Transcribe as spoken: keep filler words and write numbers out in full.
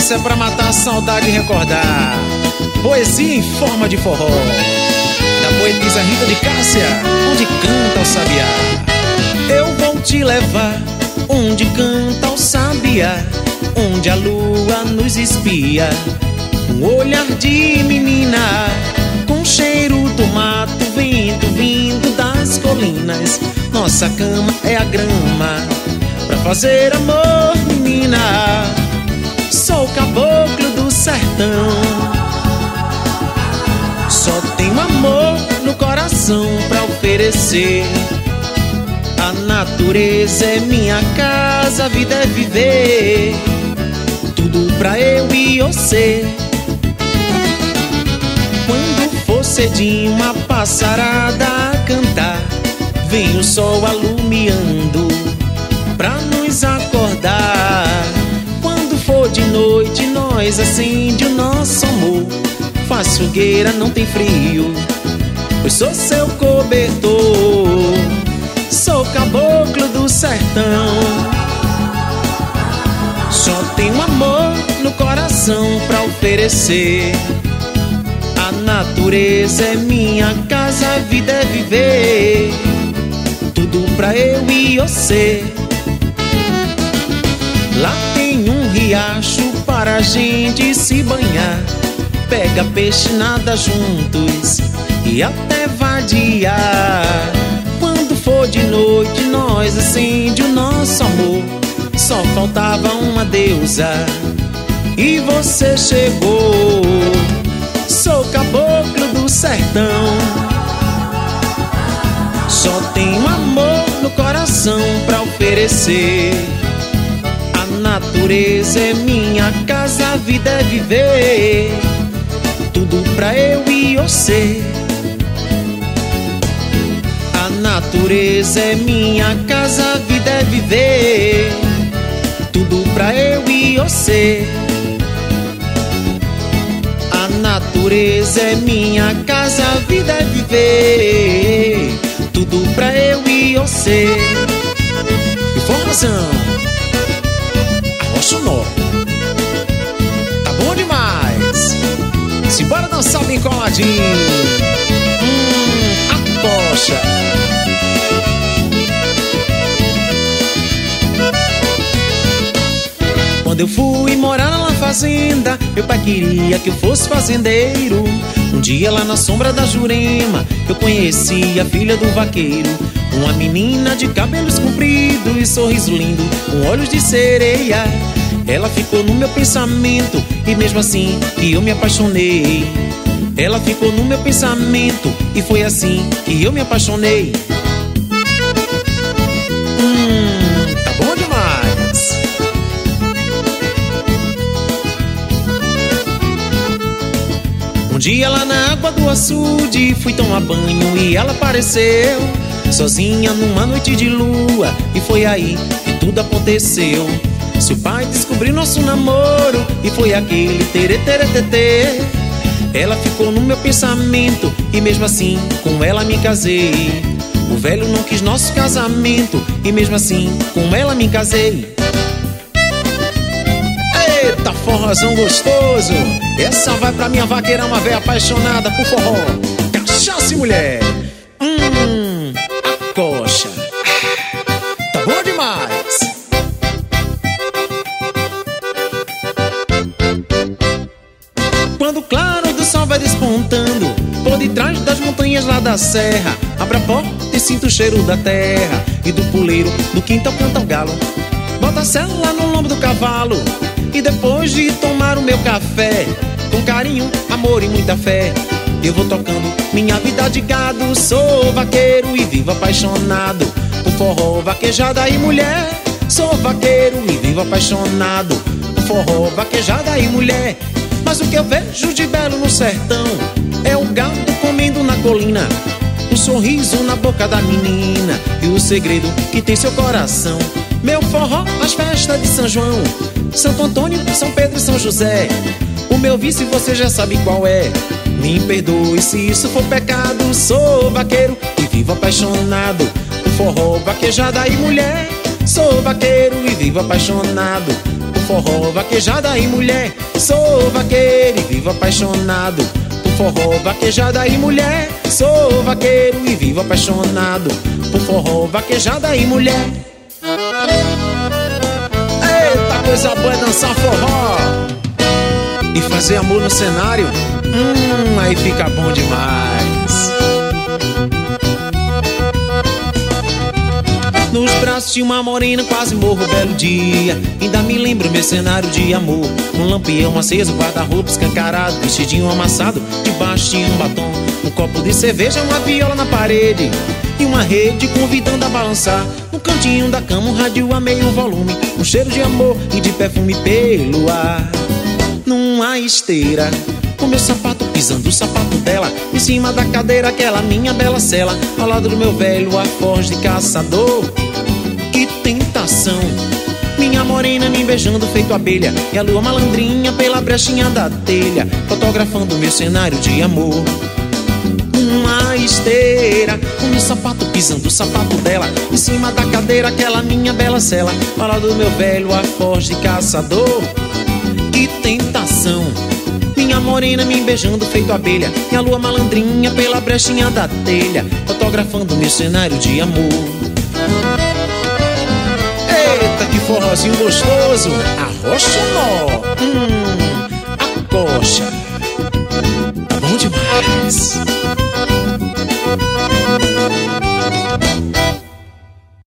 Essa é pra matar a saudade e recordar. Poesia em forma de forró, da poetisa Rita de Cássia, onde canta o sabiá. Eu vou te levar onde canta o sabiá, onde a lua nos espia, um olhar de menina, com cheiro do mato, vento vindo das colinas. Nossa cama é a grama pra fazer amor, menina. Sou o caboclo do sertão, só tenho amor no coração pra oferecer. A natureza é minha casa, a vida é viver, tudo pra eu e você. Quando for cedinho uma passarada a cantar, vem o sol alumiando pra nos acordar. Quando for de noite nós acende o nosso amor, faz fogueira, não tem frio, pois sou seu cobertor. Sou caboclo do sertão, só tenho amor no coração pra oferecer. A natureza é minha casa, a vida é viver, tudo pra eu e você. Lá tem um riacho para a gente se banhar, pega peixe, nada juntos e até vadiar. Quando for de noite nós acende o nosso amor, só faltava uma deusa e você chegou. Sou caboclo do sertão, só tenho amor no coração pra oferecer. A natureza é minha casa, a vida é viver, tudo pra eu e você. A natureza é minha casa, a vida é viver, tudo pra eu e você. A natureza é minha casa, a vida é viver, tudo pra eu e você. Informação, arrocha o nó, tá bom demais. Simbora dançar bem coladinho. Hum, a tocha. Quando eu fui morar na fazenda, meu pai queria que eu fosse fazendeiro. Um dia lá na sombra da Jurema, eu conheci a filha do vaqueiro, uma menina de cabelos compridos e sorriso lindo, com olhos de sereia. Ela ficou no meu pensamento e mesmo assim que eu me apaixonei. Ela ficou no meu pensamento e foi assim que eu me apaixonei. Hum, tá bom demais. Um dia lá na água do açude fui tomar banho e ela apareceu sozinha numa noite de lua, e foi aí que tudo aconteceu. Seu pai descobriu nosso namoro e foi aquele tere tere tetê. Ela ficou no meu pensamento e mesmo assim com ela me casei. O velho não quis nosso casamento e mesmo assim com ela me casei. Eita, forrozão gostoso! Essa vai pra minha vaqueira, uma véia apaixonada por forró, cachaça e mulher. Hum, a coxa. Tá bom demais. Quando o claro do sol vai despontando por detrás das montanhas lá da serra, abra a porta e sinto o cheiro da terra e do puleiro do quintal canta o galo. Bota a sela no lombo do cavalo e depois de tomar o meu café, com carinho, amor e muita fé, eu vou tocando minha vida de gado. Sou vaqueiro e vivo apaixonado por forró, vaquejada e mulher. Sou vaqueiro e vivo apaixonado por forró, vaquejada e mulher. Mas o que eu vejo de belo no sertão é o gado comendo na colina, o sorriso na boca da menina e o segredo que tem seu coração. Meu forró, as festas de São João, Santo Antônio, São Pedro e São José. O meu vício você já sabe qual é. Me perdoe se isso for pecado. Sou vaqueiro e vivo apaixonado por forró, vaquejada e mulher. Sou vaqueiro e vivo apaixonado por forró, vaquejada e mulher. Sou vaqueiro e vivo apaixonado por forró, vaquejada e mulher. Sou vaqueiro e vivo apaixonado por forró, vaquejada e mulher. Eita, coisa boa é dançar forró e fazer amor no cenário. Hum, aí fica bom demais. Nos braços de uma morena quase morro belo dia. Ainda me lembro meu cenário de amor. Um lampião aceso, guarda-roupa escancarado, vestidinho amassado, debaixo tinha um batom, um copo de cerveja, uma viola na parede e uma rede convidando a balançar. No cantinho da cama um rádio a meio volume, um cheiro de amor e de perfume pelo ar. Numa esteira, com meu sapato pisando o sapato dela, em cima da cadeira aquela minha bela cela, ao lado do meu velho alforje de caçador. Que tentação, minha morena me beijando feito abelha, e a lua malandrinha pela brechinha da telha, fotografando meu cenário de amor. Uma esteira, com meu sapato pisando o sapato dela, em cima da cadeira aquela minha bela cela, ao lado do meu velho alforje de caçador. Que tentação, minha morena me beijando feito abelha, e a lua malandrinha pela brechinha da telha, fotografando meu cenário de amor. Eita, que forrozinho gostoso, arrocha o nó. Hum.